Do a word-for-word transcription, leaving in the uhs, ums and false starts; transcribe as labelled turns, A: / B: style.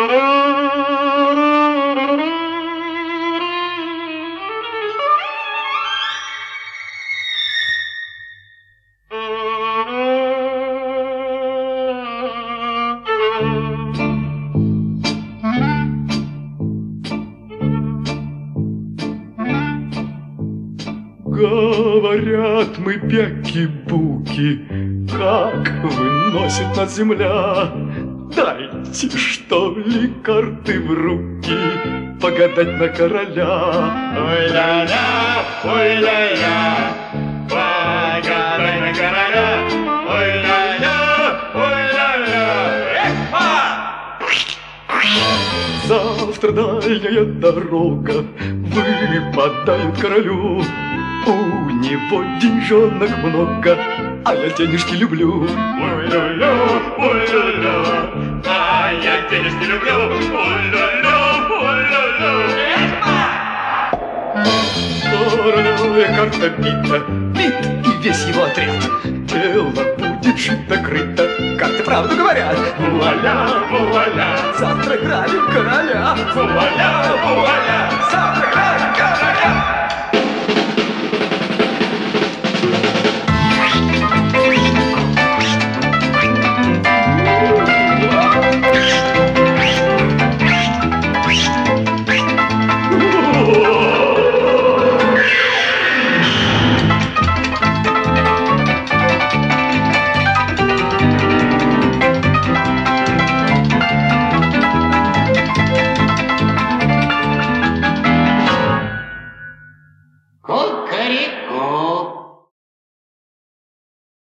A: Говорят мы бяки-буки, как выносит нас земля. Дайте, что ли, карты в руки, погадать на короля.
B: Ой-ля-ля, ой-ля-ля, погадай на короля. Ой-ля-ля, ой-ля-ля, эх-ха!
A: Завтра дальняя дорога выпадает королю. У него деньжонок много, а я денежки люблю.
B: Ой-ля-ля, ой-ля-ля, а я денежки люблю. Ой-ля-ля, ой-ля-ля, эх-ха!
A: Королевая карта бита, бит и весь его отряд. Дело будет шито-крыто, карты правду говорят.
B: Вуаля, вуаля,
A: Завтра грабим короля.
B: вуаля, вуаля,
A: Завтра грабим короля.